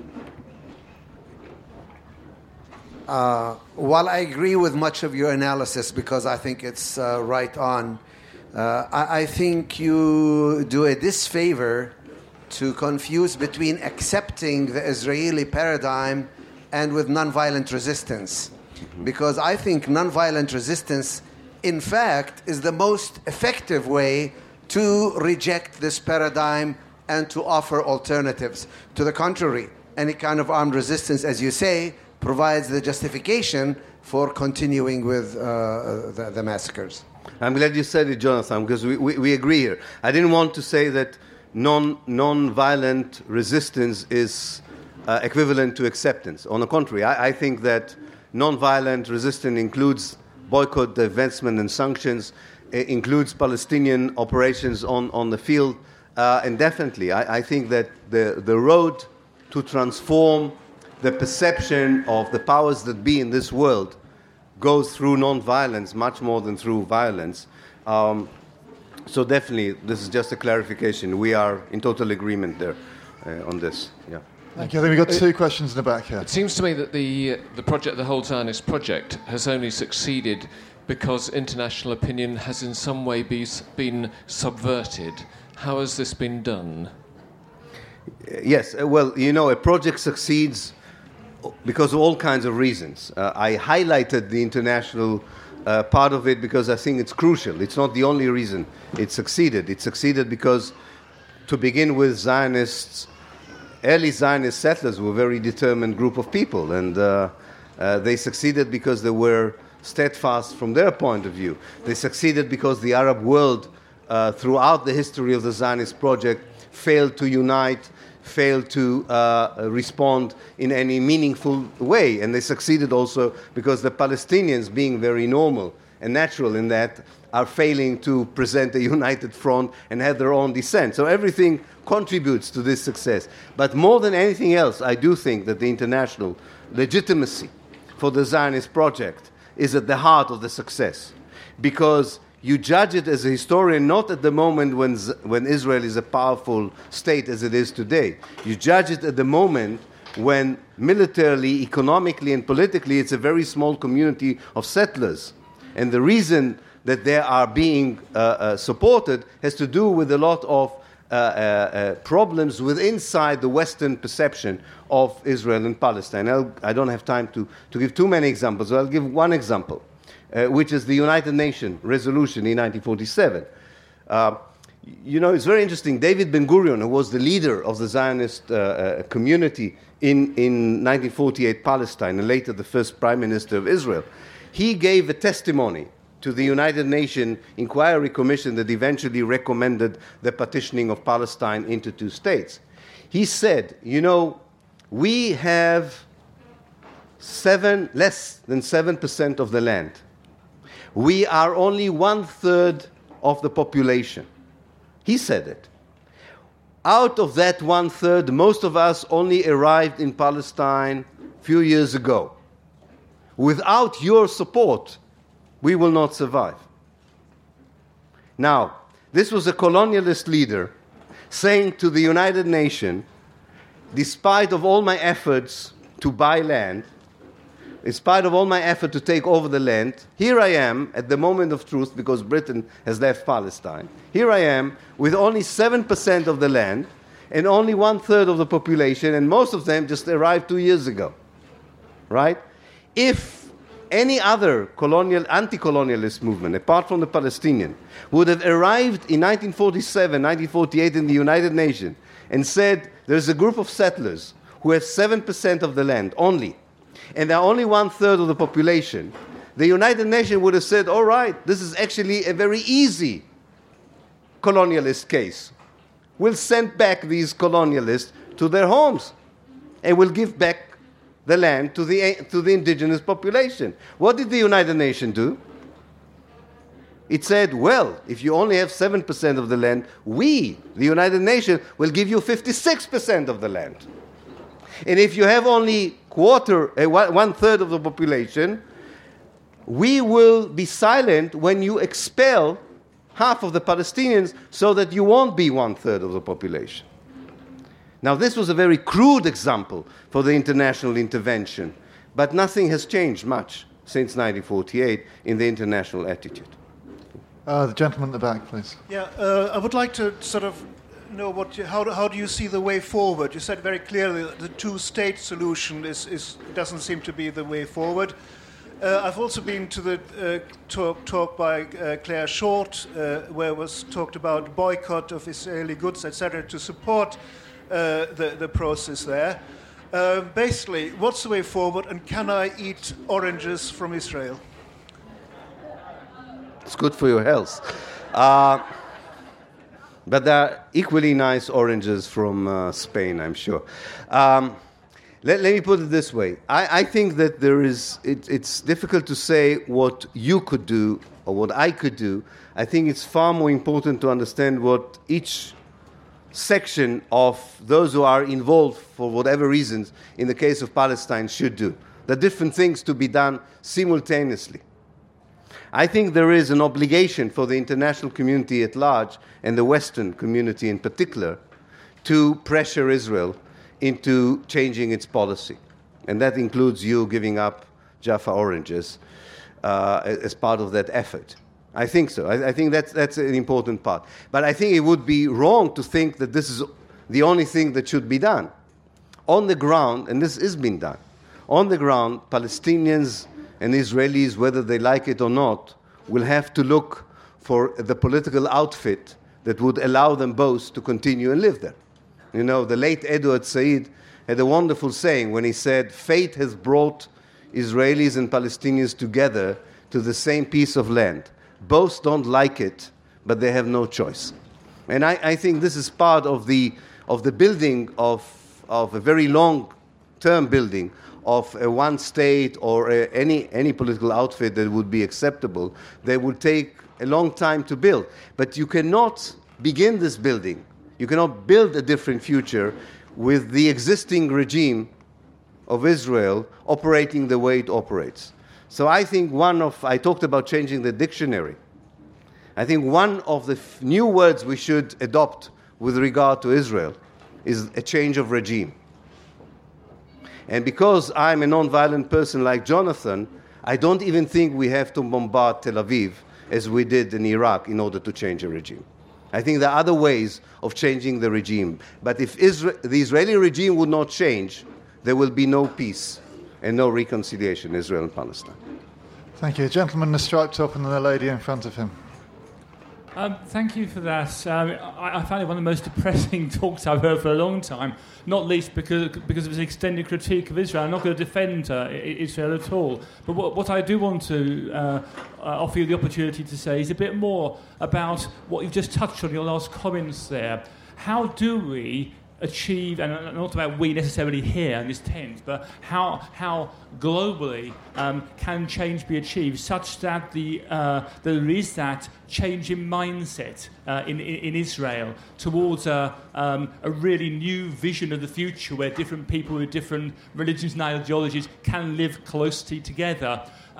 While I agree with much of your analysis because I think it's right on, I think you do a disfavor to confuse between accepting the Israeli paradigm and with nonviolent resistance. Because I think nonviolent resistance, in fact, is the most effective way to reject this paradigm and to offer alternatives. To the contrary, any kind of armed resistance, as you say, provides the justification for continuing with the massacres. I'm glad you said it, Jonathan, because we agree here. I didn't want to say that non-violent resistance is equivalent to acceptance. On the contrary, I think that non-violent resistance includes boycott, divestment, and sanctions. It includes Palestinian operations on the field. And definitely, I think that the road to transform the perception of the powers that be in this world goes through non-violence much more than through violence. So definitely, this is just a clarification. We are in total agreement there on this. Yeah. Thank you. I think we've got two questions in the back here. It seems to me that the project, the whole Zionist project, has only succeeded because international opinion has in some way been subverted. How has this been done? Yes, well, a project succeeds because of all kinds of reasons. I highlighted the international part of it because I think it's crucial. It's not the only reason it succeeded. It succeeded because, to begin with, early Zionist settlers were a very determined group of people, and they succeeded because they were steadfast from their point of view. They succeeded because the Arab world, throughout the history of the Zionist project, failed to unite, failed to respond in any meaningful way. And they succeeded also because the Palestinians, being very normal and natural in that, are failing to present a united front and have their own dissent. So everything contributes to this success. But more than anything else, I do think that the international legitimacy for the Zionist project is at the heart of the success. Because you judge it as a historian not at the moment when Israel is a powerful state as it is today. You judge it at the moment when militarily, economically, and politically it's a very small community of settlers. And the reason that they are being supported has to do with a lot of problems inside the Western perception of Israel and Palestine. I don't have time to give too many examples, so I'll give one example. Which is the United Nations resolution in 1947. It's very interesting. David Ben-Gurion, who was the leader of the Zionist community in 1948 Palestine, and later the first prime minister of Israel, he gave a testimony to the United Nations Inquiry Commission that eventually recommended the partitioning of Palestine into two states. He said, we have less than 7% of the land. We are only 1/3 of the population. He said it. Out of that 1/3, most of us only arrived in Palestine a few years ago. Without your support, we will not survive. Now, this was a colonialist leader saying to the United Nations, despite of all my efforts to buy land, in spite of all my effort to take over the land, here I am at the moment of truth because Britain has left Palestine. Here I am with only 7% of the land and only 1/3 of the population, and most of them just arrived 2 years ago. Right? If any other anti-colonialist movement, apart from the Palestinian, would have arrived in 1947, 1948 in the United Nations and said there's a group of settlers who have 7% of the land only, and they're only 1/3 of the population, the United Nations would have said, all right, this is actually a very easy colonialist case. We'll send back these colonialists to their homes, and we'll give back the land to the indigenous population. What did the United Nations do? It said, well, if you only have 7% of the land, we, the United Nations, will give you 56% of the land. And if you have only 1/3 of the population, we will be silent when you expel half of the Palestinians so that you won't be 1/3 of the population. Now, this was a very crude example for the international intervention, but nothing has changed much since 1948 in the international attitude. The gentleman at the back, please. Yeah, I would like to sort of know how do you see the way forward? You said very clearly that the two-state solution doesn't seem to be the way forward. I've also been to the talk by Claire Short, where was talked about boycott of Israeli goods, etc., to support the process there. Basically, what's the way forward, and can I eat oranges from Israel? It's good for your health. But there are equally nice oranges from Spain, I'm sure. Let me put it this way. I think that it's difficult to say what you could do or what I could do. I think it's far more important to understand what each section of those who are involved for whatever reasons in the case of Palestine should do. There are different things to be done simultaneously. I think there is an obligation for the international community at large, and the Western community in particular, to pressure Israel into changing its policy. And that includes you giving up Jaffa oranges as part of that effort. I think so. I think that's an important part. But I think it would be wrong to think that this is the only thing that should be done. On the ground, and this is being done, on the ground, Palestinians and Israelis, whether they like it or not, will have to look for the political outfit that would allow them both to continue and live there. You know, the late Edward Said had a wonderful saying when he said, "Fate has brought Israelis and Palestinians together to the same piece of land. Both don't like it, but they have no choice." And I think this is part of the building of a very long-term building of a one state or any political outfit that would be acceptable. They would take a long time to build. But you cannot begin this building. You cannot build a different future with the existing regime of Israel operating the way it operates. So I think I talked about changing the dictionary. I think one of the new words we should adopt with regard to Israel is a change of regime. And because I'm a non-violent person like Jonathan, I don't even think we have to bombard Tel Aviv as we did in Iraq in order to change a regime. I think there are other ways of changing the regime. But if the Israeli regime would not change, there will be no peace and no reconciliation in Israel and Palestine. Thank you. Gentleman in the striped top and then the lady in front of him. Thank you for that. I found it one of the most depressing talks I've heard for a long time, not least because of his extended critique of Israel. I'm not going to defend Israel at all. But what I do want to offer you the opportunity to say is a bit more about what you've just touched on, your last comments there. How do we achieve, and not about we necessarily here in this tent, but how globally can change be achieved such that there is that change in mindset in Israel towards a really new vision of the future where different people with different religions and ideologies can live closely together.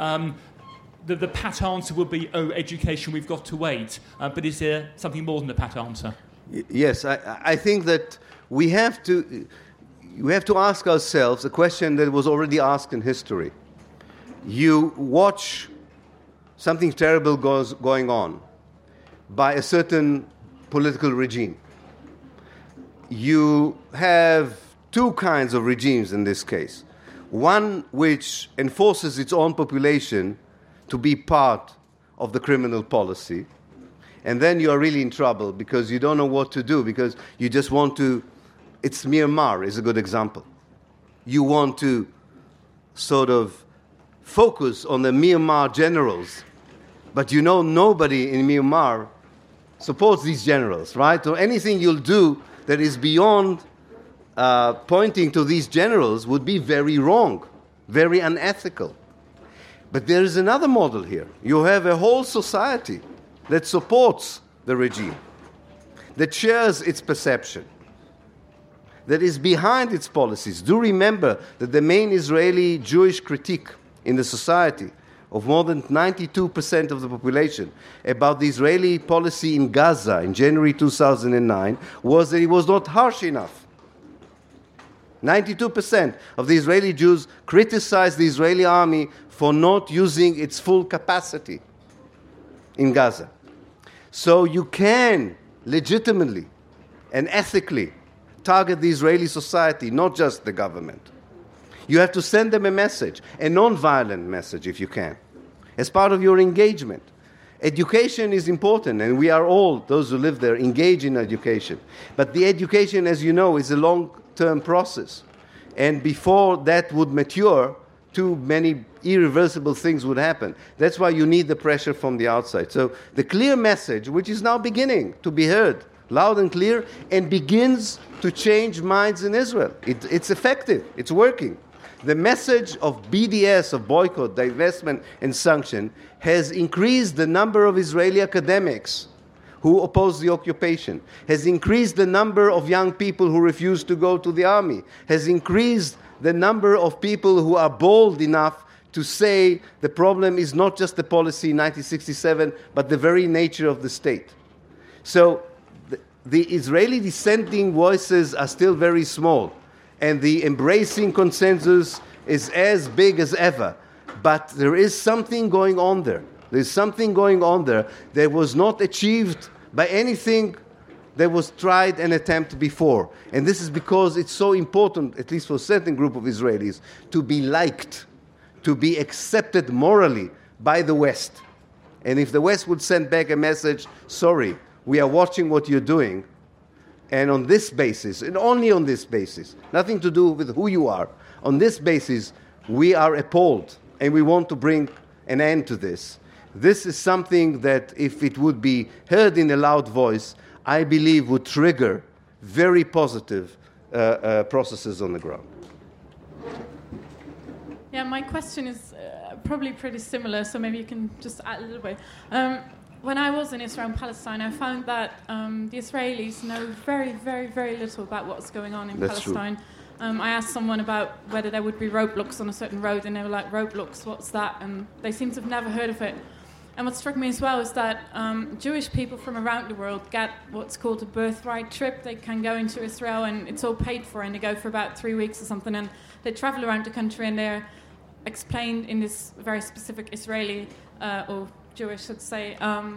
The pat answer would be, education, we've got to wait. But is there something more than a pat answer? Yes, I think that we have to ask ourselves a question that was already asked in history. You watch something terrible going on by a certain political regime. You have two kinds of regimes in this case. One which enforces its own population to be part of the criminal policy, and then you are really in trouble because you don't know what to do, because you just want to. It's Myanmar is a good example. You want to sort of focus on the Myanmar generals, but you know nobody in Myanmar supports these generals, right? So anything you'll do that is beyond pointing to these generals would be very wrong, very unethical. But there is another model here. You have a whole society that supports the regime, that shares its perception, that is behind its policies. Do remember that the main Israeli Jewish critique in the society of more than 92% of the population about the Israeli policy in Gaza in January 2009 was that it was not harsh enough. 92% of the Israeli Jews criticized the Israeli army for not using its full capacity in Gaza. So you can legitimately and ethically target the Israeli society, not just the government. You have to send them a message, a non-violent message if you can, as part of your engagement. Education is important, and we are all, those who live there, engaged in education. But the education, as you know, is a long-term process. And before that would mature, too many irreversible things would happen. That's why you need the pressure from the outside. So the clear message, which is now beginning to be heard, loud and clear, and begins to change minds in Israel. It's effective. It's working. The message of BDS, of boycott, divestment, and sanction, has increased the number of Israeli academics who oppose the occupation, has increased the number of young people who refuse to go to the army, has increased the number of people who are bold enough to say the problem is not just the policy in 1967, but the very nature of the state. So the Israeli dissenting voices are still very small, and the embracing consensus is as big as ever. But there is something going on there. There's something going on there that was not achieved by anything that was tried and attempted before. And this is because it's so important, at least for a certain group of Israelis, to be liked, to be accepted morally by the West. And if the West would send back a message, sorry, we are watching what you're doing, and on this basis, and only on this basis, nothing to do with who you are, on this basis, we are appalled, and we want to bring an end to this. This is something that, if it would be heard in a loud voice, I believe would trigger very positive processes on the ground. Yeah, my question is probably pretty similar, so maybe you can just add a little bit. When I was in Israel and Palestine, I found that the Israelis know very, very, very little about what's going on in Palestine. I asked someone about whether there would be roadblocks on a certain road, and they were like, roadblocks, what's that? And they seem to have never heard of it. And what struck me as well is that Jewish people from around the world get what's called a birthright trip. They can go into Israel, and it's all paid for, and they go for about 3 weeks or something, and they travel around the country, and they're explained in this very specific Israeli or Jewish, let's say,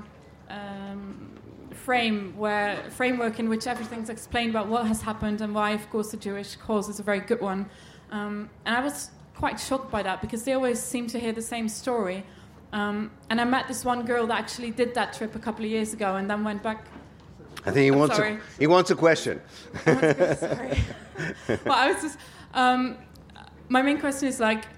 framework in which everything's explained about what has happened and why, of course, the Jewish cause is a very good one. And I was quite shocked by that, because they always seem to hear the same story. And I met this one girl that actually did that trip a couple of years ago and then went back. I think he wants a question. Sorry. Well, I was just... my main question is, like,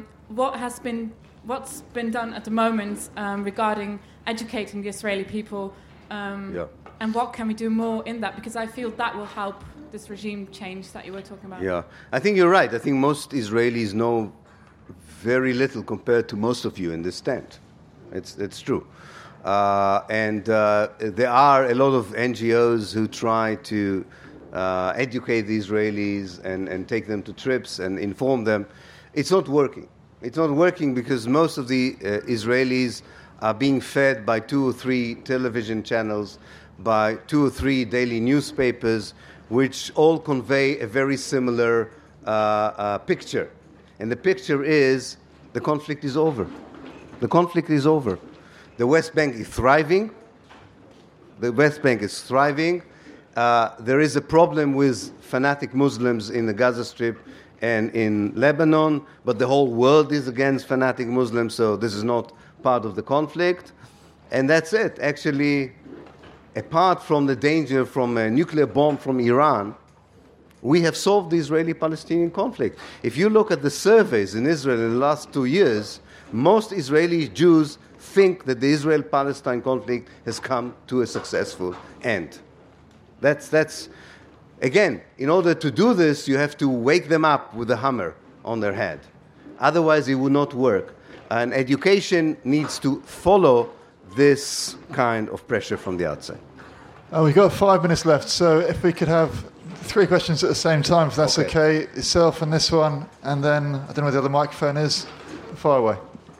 what's been done at the moment regarding educating the Israeli people, and what can we do more in that? Because I feel that will help this regime change that you were talking about. Yeah, I think you're right. I think most Israelis know very little compared to most of you in this tent. It's true. And there are a lot of NGOs who try to educate the Israelis and take them to trips and inform them. It's not working. It's not working because most of the Israelis are being fed by 2 or 3 television channels, by 2 or 3 daily newspapers, which all convey a very similar picture. And the picture is the conflict is over. The conflict is over. The West Bank is thriving. The West Bank is thriving. There is a problem with fanatic Muslims in the Gaza Strip and in Lebanon, but the whole world is against fanatic Muslims, so this is not part of the conflict. And that's it. Actually, apart from the danger from a nuclear bomb from Iran, we have solved the Israeli-Palestinian conflict. If you look at the surveys in Israel in the last 2 years, most Israeli Jews think that the Israel-Palestine conflict has come to a successful end. That's again, in order to do this, you have to wake them up with a hammer on their head. Otherwise, it will not work. And education needs to follow this kind of pressure from the outside. We've got 5 minutes left, so if we could have 3 questions at the same time, if that's okay. Yourself and this one, and then, I don't know where the other microphone is. Fire away.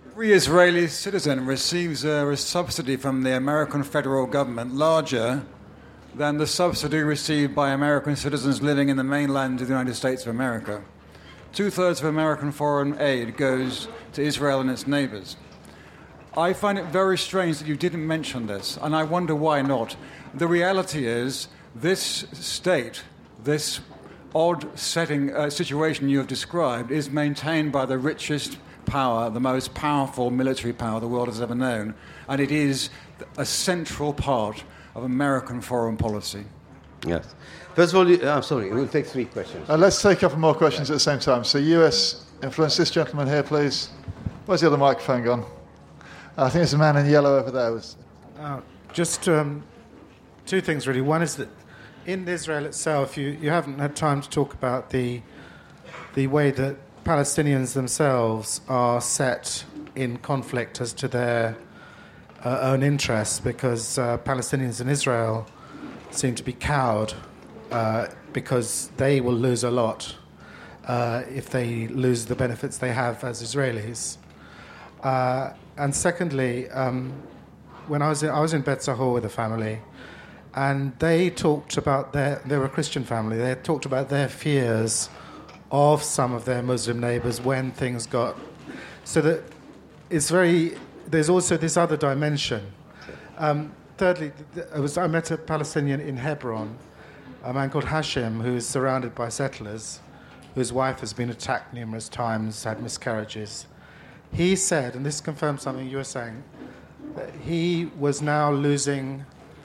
Every Israeli citizen receives a subsidy from the American federal government larger than the subsidy received by American citizens living in the mainland of the United States of America. 2/3 of American foreign aid goes to Israel and its neighbors. I find it very strange that you didn't mention this, and I wonder why not. The reality is, this state, this odd situation you have described, is maintained by the richest power, the most powerful military power the world has ever known, and it is a central part of American foreign policy. Yes. First of all, I'm sorry, we'll take 3 questions. Let's take a couple more questions at the same time. So US influence, this gentleman here, please. Where's the other microphone gone? I think there's a man in yellow over there. Just 2 things, really. One is that in Israel itself, you haven't had time to talk about the way that Palestinians themselves are set in conflict as to their own interests, because Palestinians in Israel seem to be cowed because they will lose a lot if they lose the benefits they have as Israelis. And secondly, when I was in Bet Zahor with a family, and they talked about they were a Christian family, they talked about their fears of some of their Muslim neighbours when things got... So that there's also this other dimension. Thirdly, I met a Palestinian in Hebron, a man called Hashim, who is surrounded by settlers, whose wife has been attacked numerous times, had miscarriages. He said, and this confirms something you were saying, that he was now losing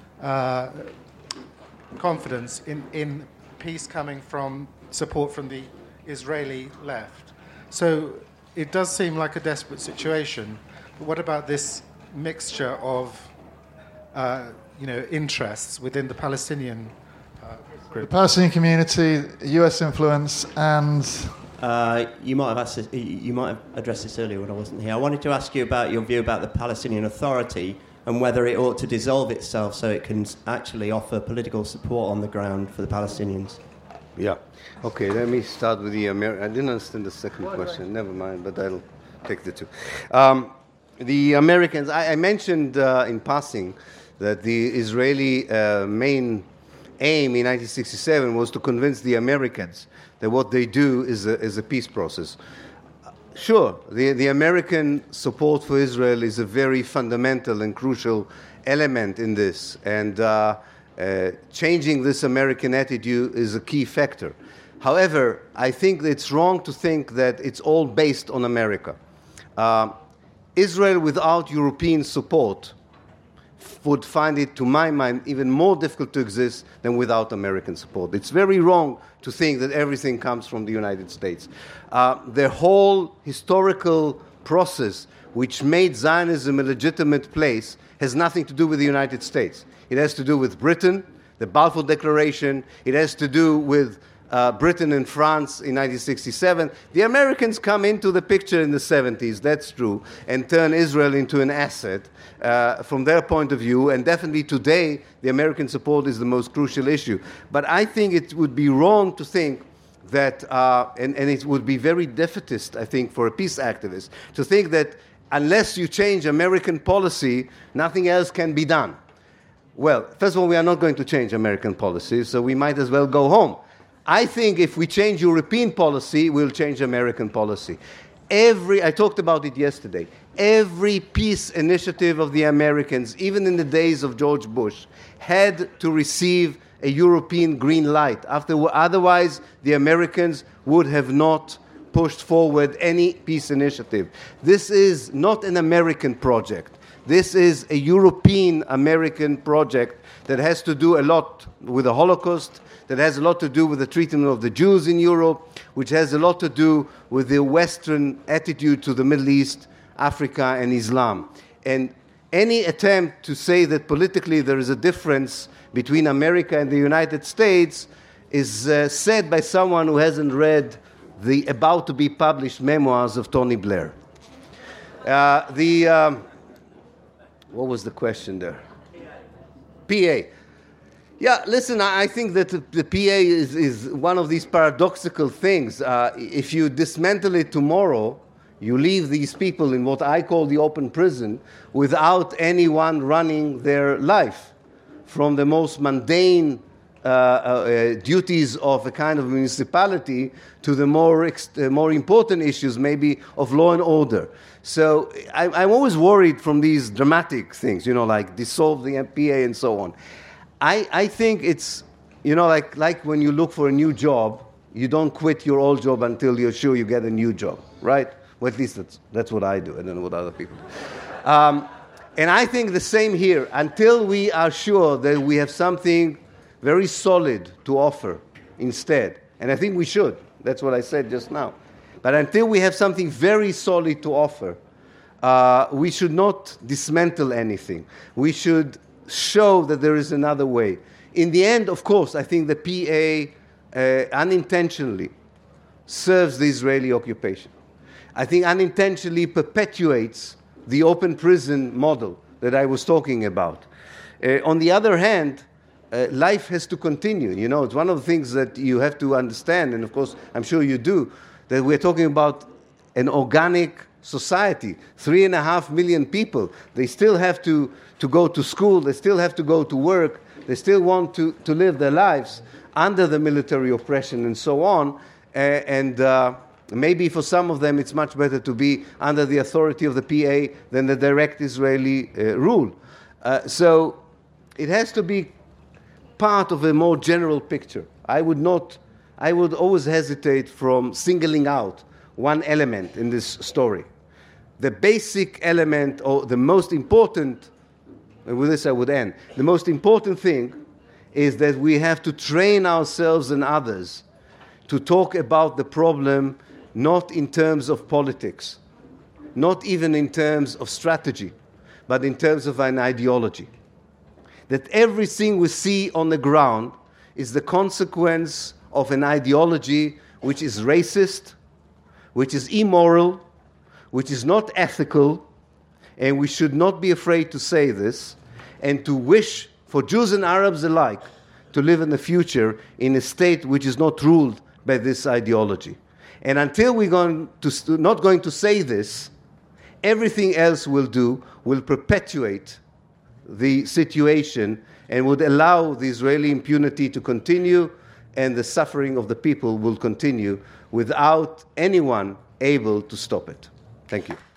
confidence in peace coming from support from the Israeli left. So it does seem like a desperate situation. But what about this mixture of interests within the Palestinian group? The Palestinian community, US influence, and... You might have addressed this earlier when I wasn't here. I wanted to ask you about your view about the Palestinian Authority and whether it ought to dissolve itself so it can actually offer political support on the ground for the Palestinians. Yeah. Okay, let me start with the I didn't understand the second question. Never mind, but I'll take the 2. The Americans, I mentioned in passing that the Israeli main aim in 1967 was to convince the Americans that what they do is a peace process. Sure, the American support for Israel is a very fundamental and crucial element in this, and changing this American attitude is a key factor. However, I think it's wrong to think that it's all based on America. Israel without European support would find it, to my mind, even more difficult to exist than without American support. It's very wrong to think that everything comes from the United States. The whole historical process which made Zionism a legitimate place has nothing to do with the United States. It has to do with Britain, the Balfour Declaration. It has to do with Britain and France in 1967. The Americans come into the picture in the 70s, that's true, and turn Israel into an asset from their point of view. And definitely today, the American support is the most crucial issue. But I think it would be wrong to think that, and it would be very defeatist, I think, for a peace activist, to think that unless you change American policy, nothing else can be done. Well, first of all, we are not going to change American policy, so we might as well go home. I think if we change European policy, we'll change American policy. I talked about it yesterday, every peace initiative of the Americans, even in the days of George Bush, had to receive a European green light. Otherwise, the Americans would have not pushed forward any peace initiative. This is not an American project. This is a European-American project that has to do a lot with the Holocaust, that has a lot to do with the treatment of the Jews in Europe, which has a lot to do with the Western attitude to the Middle East, Africa, and Islam. And any attempt to say that politically there is a difference between America and the United States is said by someone who hasn't read the about-to-be-published memoirs of Tony Blair. What was the question there? PA. Yeah, listen, I think that the PA is one of these paradoxical things. If you dismantle it tomorrow, You leave these people in what I call the open prison without anyone running their life, from the most mundane duties of a kind of municipality to the more important issues, maybe of law and order. So I'm always worried from these dramatic things, like dissolve the MPA and so on. I think it's, like when you look for a new job, you don't quit your old job until you're sure you get a new job, right? Well, at least that's what I do. I don't know what other people do. And I think the same here. Until we are sure that we have something very solid to offer instead, and I think we should. That's what I said just now. But until we have something very solid to offer, we should not dismantle anything. We should show that there is another way. In the end, of course, I think the PA unintentionally serves the Israeli occupation. I think unintentionally perpetuates the open prison model that I was talking about. On the other hand, life has to continue. It's one of the things that you have to understand, and of course, I'm sure you do, that we're talking about an organic society. 3.5 million people. They still have to go to school. They still have to go to work. They still want to live their lives under the military oppression and so on. Maybe for some of them it's much better to be under the authority of the PA than the direct Israeli rule. So it has to be part of a more general picture. I would always hesitate from singling out one element in this story. The basic element, or the most important, and with this I would end, the most important thing is that we have to train ourselves and others to talk about the problem not in terms of politics, not even in terms of strategy, but in terms of an ideology. That everything we see on the ground is the consequence of an ideology which is racist, which is immoral, which is not ethical, and we should not be afraid to say this, and to wish for Jews and Arabs alike to live in the future in a state which is not ruled by this ideology. And until we're not going to say this, everything else will perpetuate the situation and would allow the Israeli impunity to continue, and the suffering of the people will continue without anyone able to stop it. Thank you.